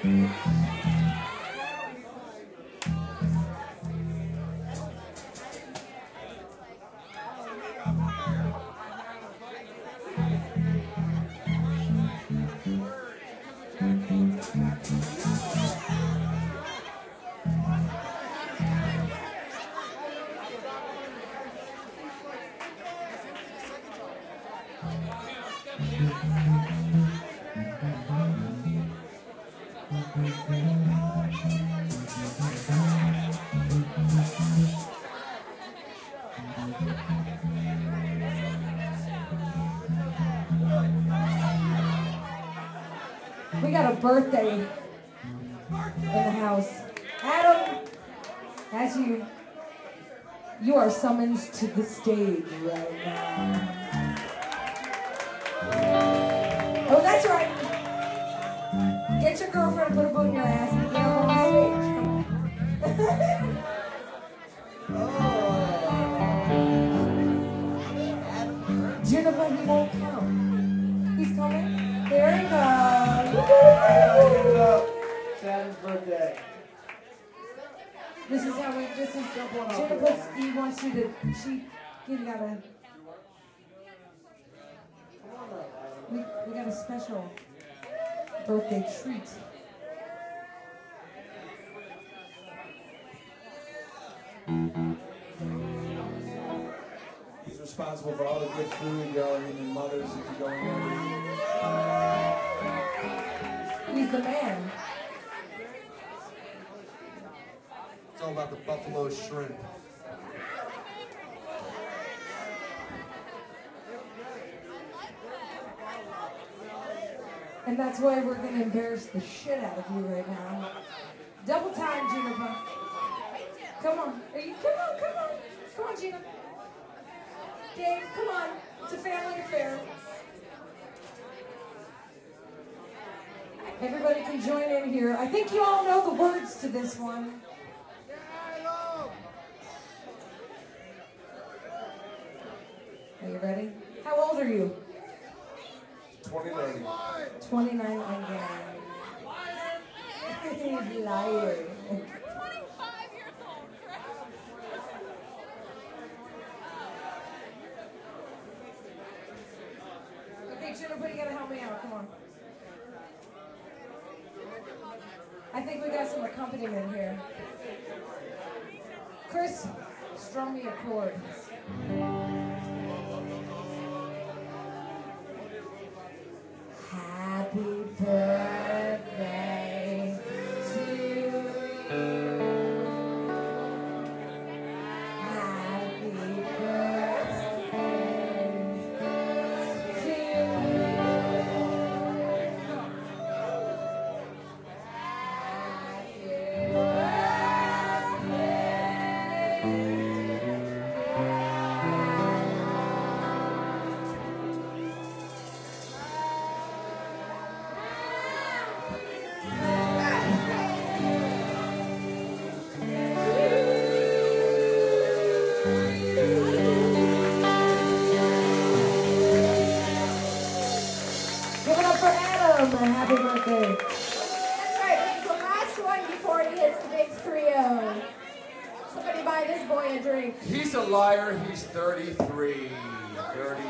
We got a birthday in the house. Adam, as you are summoned to the stage right now. Oh, that's right. Get your girlfriend to put a boot in your ass and get up on the stage. Jennifer, he won't come. He's coming. There he comes. Adam's birthday. This is Jennifer, he wants you to, you gotta, we got a special birthday treat. He's responsible for all the good food y'all are eating, mothers, if you're going there. He's the man. It's all about the buffalo shrimp. And that's why we're going to embarrass the shit out of you right now. Double time, Jennifer. Come on. Come on. Come on, Gina. Dave, come on. It's a family affair. Everybody can join in here. I think you all know the words to this one. Are you ready? How old are you? 29. 29 again. He's liar. Okay, Jennifer, you gotta help me out. Come on. I think we got some accompaniment here. Chris, strum me a chord. Happy birthday to you. Happy birthday to you. Give it up for Adam and happy birthday. That's right, this is the last one before he hits the big 3-0. Somebody buy this boy a drink. He's a liar. He's 33. 30.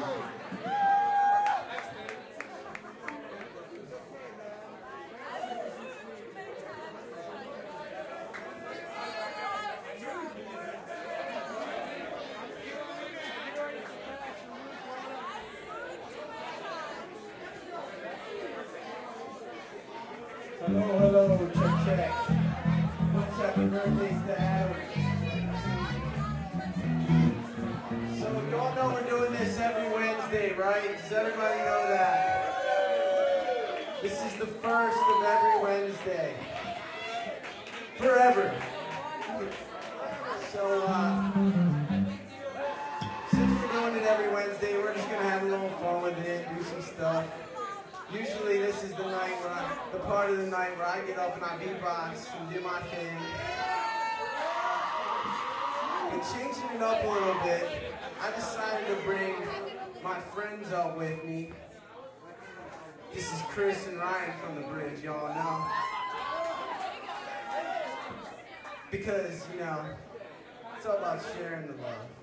Hello, check. Happy birthdays to Adam. So you all know we're doing this every Wednesday, right? Does everybody know that? This is the first of every Wednesday. Forever. So, since we're doing it every Wednesday, we're just gonna have a little fun with it, do some stuff. Usually this is the part of the night where I get up and I beatbox and do my thing. And changing it up a little bit, I decided to bring my friends up with me. This is Chris and Ryan from The Bridge, y'all know. Because, you know, it's all about sharing the love.